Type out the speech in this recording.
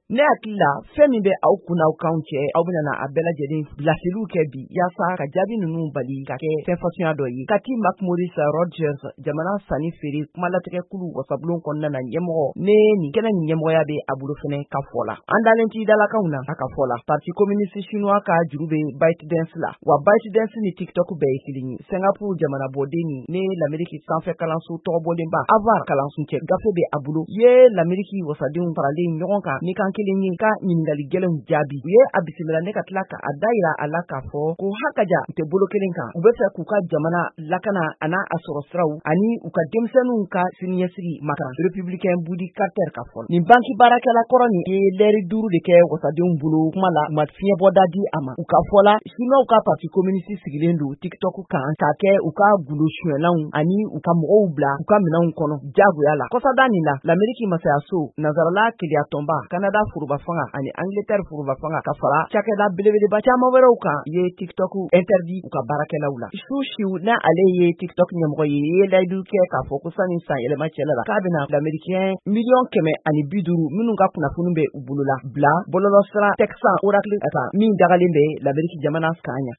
ne hakili la fɛn min bɛ aw kunnaw kan cɛ aw bɛna a bɛɛ lajɛlen bilasiliw kɛ bi yaasa ka jaabi ninnu bali ka kɛ fɛn fasuguya dɔ ye Kati Maurice Rogers jamana sanni feere kumalatigɛkulu wasabulon kɔnɔna na ɲɛmɔgɔ ne nin kɛnɛ nin ɲɛmɔgɔya bɛ a bolo fɛnɛ ka fɔ la an dalen t'i dalakaw na a ka fɔ la parti communiste chinois ka juru bɛ ByteDance la wa ByteDance ni TikTok bɛɛ ye kelen ye Singapour jamana bɔden ni l'Amérique sanfɛ kalanso tɔgɔbɔlenba Harvard kalansuncɛ gafe bɛ a bolo ye l'Amérique wasadenw faralen ɲɔgɔn kan ni kan kelen ye ka ɲininkali gɛlɛnw jaabi u ye a bisimila ne ka tila ka a dayira a la k'a fɔ ko hakaja u tɛ bolo kelen kan u bɛ fɛ k'u ka jamana lakana ana a sɔrɔ siraw ani u ka denmisɛnninw ka siniɲɛsigi makaran républicain Budi Carter ka fɔ nin banki baarakɛla kɔrɔ ni ye lɛri 5 de kɛ wasadenw bolo kuma la ma fiɲɛbɔda di a ma u ka fɔ la chinois ka parti communiste sigilen don TikTok kan k'a kɛ u ka gulo suɲɛlanw ani u ka mɔgɔw bila u ka minɛnw kɔnɔ jagoya la kɔsada nin la l'Amérique masayaso nazarala keleya tɔnba Canada foroba fanga ani Angleterre foroba fanga ka fara cakɛda belebeleba caman wɛrɛw kan ye TikTok interdit u ka baarakɛlaw la Su Shiu na ale ye TikTok ɲɛmɔgɔ ye layidu kɛ k'a fɔ ko sani san yɛlɛma cɛla la k'a bɛna l'Américain 150 minnu ka kunnafoni bɛ u bolo la bila bɔlɔlɔsira Texan Oracle kan min dagalen bɛ l'Amérique jamana kan ɲa